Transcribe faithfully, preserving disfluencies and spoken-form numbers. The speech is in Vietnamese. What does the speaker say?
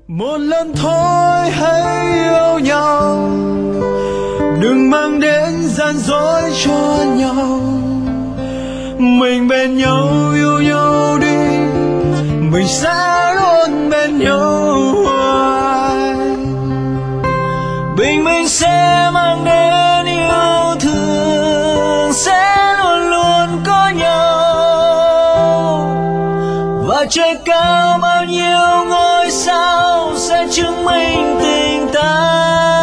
Một lần thôi hãy yêu nhau, đừng mang đến gian dối cho nhau. Mình bên nhau yêu nhau đi, mình sẽ luôn bên nhau hoài. Bình minh sẽ mang đến yêu thương, sẽ luôn luôn có nhau. Và trời cao bao nhiêu ngôi sao sẽ chứng minh tình ta.